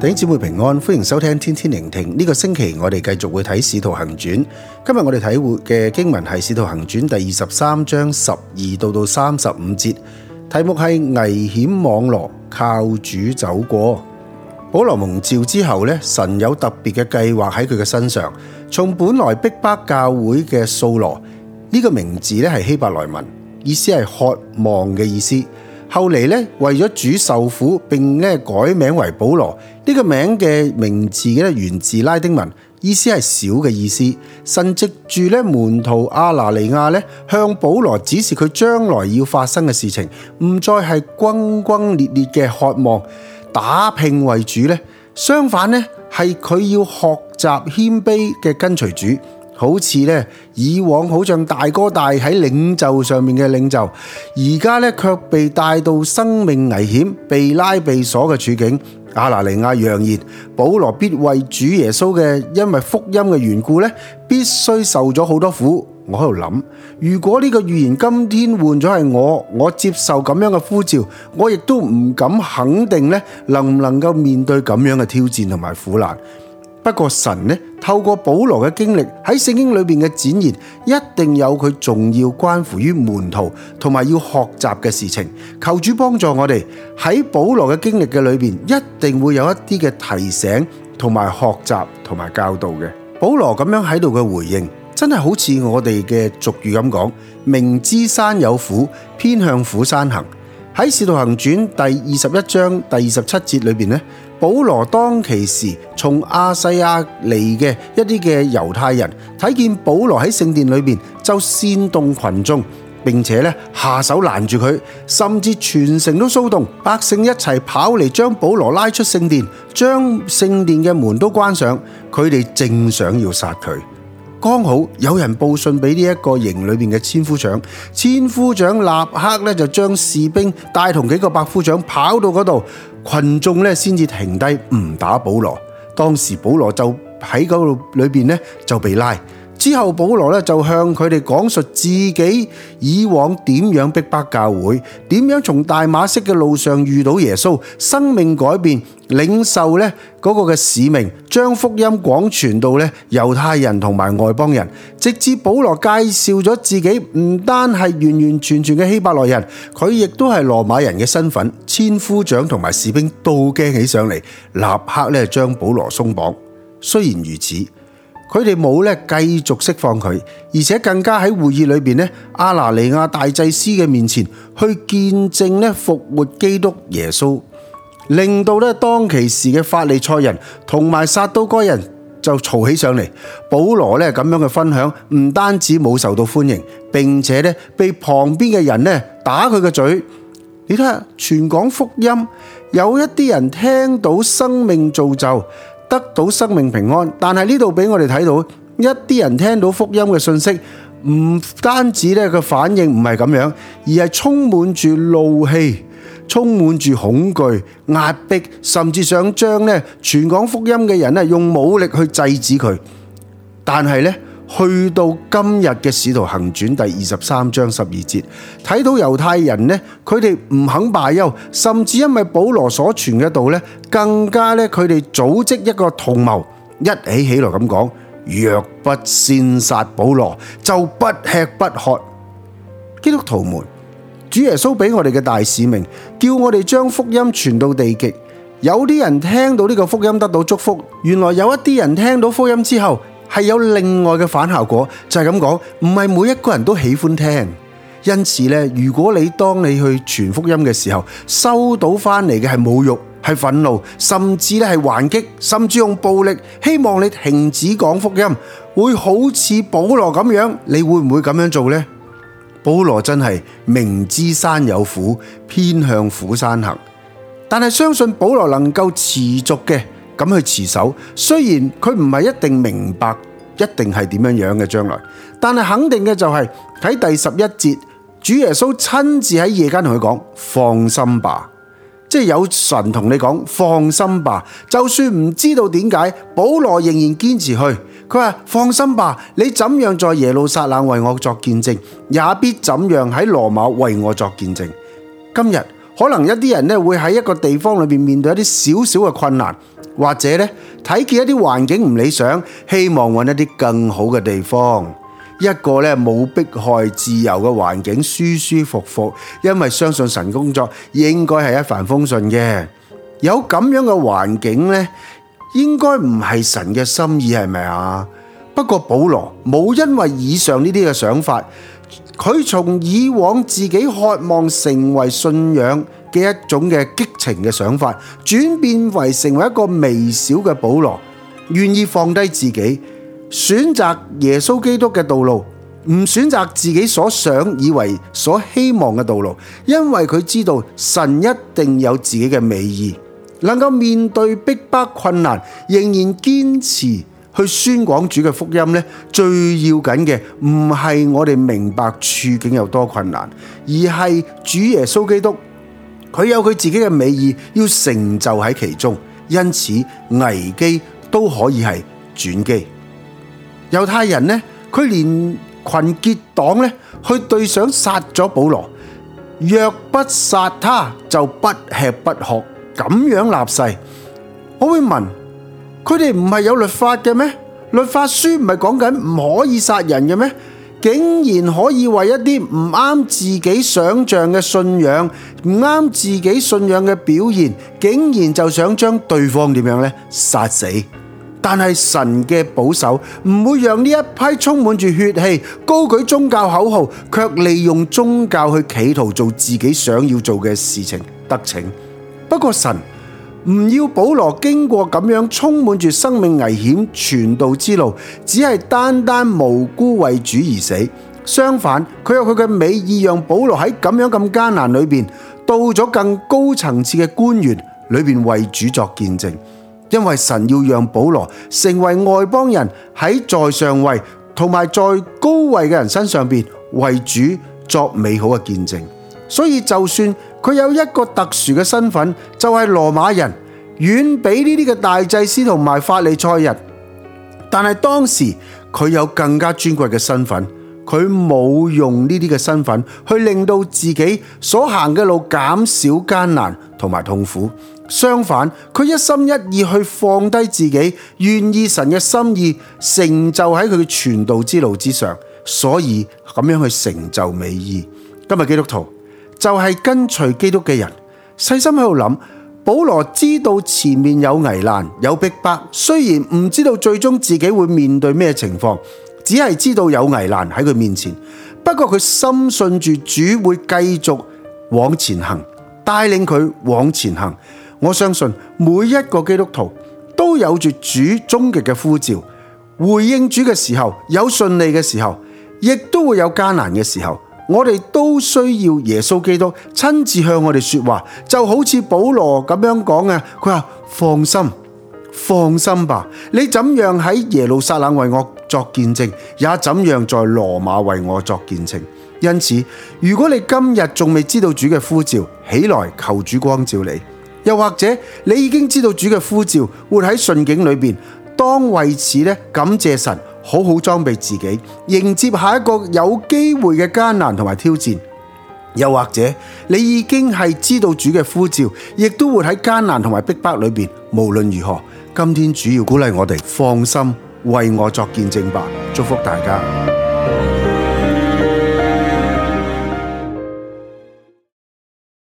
弟兄姊妹平安，歡迎收聽天天聆聽。呢個星期我哋繼續會睇《使徒行傳》。今日我哋睇嘅經文係《使徒行傳》第23章12到35節，題目係危險網羅，靠主走過。保羅蒙召之後呢，神有特別嘅計劃喺佢嘅身上。從本來逼迫教會嘅掃羅，呢個名字呢係希伯來文，意思係渴望嘅意思。後嚟咧，為咗主受苦，並咧改名為保羅。呢個名嘅名字咧源自拉丁文，意思係小嘅意思。神藉住咧門徒亞拿尼亞咧向保羅指示佢將來要發生嘅事情，唔再係轟轟烈烈嘅渴望打拼為主咧，相反咧係佢要學習謙卑嘅跟隨主。好似咧以往好像大哥大喺領袖上面嘅領袖，而家咧卻被帶到生命危險、被拉被鎖嘅處境。亞拿尼亞揚言，保羅必為主耶穌嘅因為福音嘅緣故咧，必須受咗好多苦。我喺度諗，如果呢個預言今天換咗係我接受咁樣嘅呼召，我亦都唔敢肯定咧，能唔能夠面對咁樣嘅挑戰同埋苦難。不過神呢，透過保羅嘅經歷喺聖經裏邊嘅展現，一定有佢重要關乎於門徒同埋要學習嘅事情。求主幫助我哋喺保羅嘅經歷嘅裏邊，一定會有一啲嘅提醒同埋學習同埋教導嘅。保羅咁樣喺度嘅回應，真係好似我哋嘅俗語咁講：明知山有虎，偏向虎山行。喺使徒行傳第21章第27節裏邊呢，保羅當其時從亞細亞嚟嘅一啲嘅猶太人睇見保羅喺聖殿裏邊，就煽動群眾，並且咧下手攔住佢，甚至全城都騷動，百姓一齊跑嚟將保羅拉出聖殿，將聖殿嘅門都關上。佢哋正想要殺佢，剛好有人報信俾呢一個營裏邊嘅千夫長，千夫長立刻咧就將士兵帶同幾個百夫長跑到嗰度，群眾咧先至停低唔打保羅。當時保羅就喺嗰度裏邊咧就被拉。之後保羅咧就向佢哋講述自己以往點樣逼迫教會，點樣從大馬色嘅路上遇到耶穌，生命改變，領受咧嗰個嘅使命，將福音廣傳到咧猶太人同埋外邦人。直至保羅介紹咗自己唔單係完完全全嘅希伯來人，佢亦都係羅馬人嘅身份，千夫長同埋士兵都驚起上嚟，立刻咧將保羅鬆綁。雖然如此，佢哋冇咧繼續釋放佢，而且更加喺會議裏邊咧，亞拿尼亞大祭司嘅面前去見證咧復活基督耶穌，令到咧當其時嘅法利賽人同埋撒都該人就嘈起上嚟。保羅咧咁樣嘅分享唔單止冇受到歡迎，並且咧被旁邊嘅人咧打佢嘅嘴。你睇下，傳講福音，有一啲人聽到生命造就，得到生命平安，但係呢度俾我哋睇到一啲人聽到福音嘅信息，唔單止咧個反應唔係咁樣，而係充滿住怒氣，充滿住恐懼、壓迫，甚至想將咧傳講福音嘅人咧用武力去制止佢。但係咧去到今日嘅使徒行傳第23章12節，睇到猶太人呢，佢哋唔肯罷休，甚至因為保羅所傳嘅道呢，更加呢，佢哋組織一個同謀，一起來咁講：若不先殺保羅，就不吃不喝。基督徒們，主耶穌俾我哋嘅大使命，叫我哋將福音傳到地極。有啲人聽到呢個福音得到祝福，原來有一啲人聽到福音之後，係有另外嘅反效果，就係咁講，唔係每一個人都喜歡聽。因此咧，如果當你去傳福音嘅時候，收到翻嚟嘅係侮辱、係憤怒，甚至咧係還擊，甚至用暴力，希望你停止講福音，會好似保羅咁樣，你會唔會咁樣做呢？保羅真係明知山有虎，偏向虎山行，但係相信保羅能夠持續嘅咁去持守，雖然佢唔係一定明白一定係點樣嘅將來，但係肯定嘅就係喺第11節，主耶穌親自喺夜間同佢講：放心吧，即係有神同你講放心吧。就算唔知道點解，保羅仍然堅持去。佢話：放心吧，你怎樣在耶路撒冷為我作見證，也必怎樣喺羅馬為我作見證。今日可能一啲人咧會喺一個地方裏邊面對一啲少少嘅困難， 或者咧睇見一啲環境唔理想，希望揾一啲更好嘅地方。一個咧冇迫害、自由嘅環境，舒舒服服，因為相信神工作應該係一帆風順嘅。有咁樣嘅環境咧，應該唔係神嘅心意，係咪啊？不過保羅冇因為以上呢啲嘅想法，佢從以往自己渴望成為信仰嘅一種嘅激情嘅想法，轉變為成為一個微小嘅保羅，願意放低自己，選擇耶穌基督嘅道路，唔選擇自己所想以為所希望嘅道路，因為佢知道神一定有自己嘅美意，能夠面對逼迫困難，仍然堅持去宣講主嘅福音咧，最要緊嘅唔係我哋明白處境有多困難，而係主耶穌基督，佢有佢自己嘅美意要成就喺其中，因此危機都可以係轉機。猶太人呢，佢連群結黨呢去對想殺咗保羅，若不殺他就不吃不喝，咁樣立誓。我會問，佢哋唔係有律法嘅咩？律法書唔係講緊唔可以殺人嘅咩？竟然可以為一啲唔啱自己想象嘅信仰，唔啱自己信仰嘅表現，竟然就想將對方點樣呢？殺死。但係神嘅保守唔會讓呢一批充滿住血氣、高舉宗教口號，卻利用宗教去企圖做自己想要做嘅事情得逞。不過神唔要保羅經過咁樣充滿住生命危險傳道之路，只係單單無辜為主而死。相反，佢有佢嘅美意，讓保羅喺咁樣咁艱難裏邊，到咗更高層次嘅官員裏邊為主作見證。因為神要讓保羅成為外邦人喺在上位同埋在高位嘅人身上邊為主作美好嘅見證，所以就算佢有一個特殊嘅身份，就係羅馬人，遠比呢啲嘅大祭司同埋法利賽人，但係當時佢有更加尊貴嘅身份，佢冇用呢啲嘅身份去令到自己所行嘅路減少艱難同埋痛苦。相反，佢一心一意去放低自己，願意神嘅心意成就喺佢嘅傳道之路之上，所以咁樣去成就美意。今日基督徒就係跟隨基督嘅人，細心喺度諗，保羅知道前面有危難有逼迫，雖然唔知道最終自己會面對咩情況，只係知道有危難喺佢面前。不過佢深信住主會繼續往前行，帶領佢往前行。我相信每一個基督徒都有住主終極嘅呼召，回應主嘅時候有順利嘅時候，亦都會有艱難嘅時候。我哋都需要耶穌基督親自向我哋說話，就好似保羅咁樣講嘅，佢話放心吧，你怎樣喺耶路撒冷為我作見證，也怎樣在羅馬為我作見證。因此，如果你今日仲未知道主嘅呼召，起來求主光照你。又或者你已經知道主嘅呼召，活喺順境裏邊，當為此感謝神，好好裝備自己，迎接下一個有機會嘅艱難同埋挑戰。又或者你已經係知道主嘅呼召，亦都活喺艱難同埋逼迫裏邊。無論如何，今天主要鼓勵我哋放心為我作見證吧。祝福大家。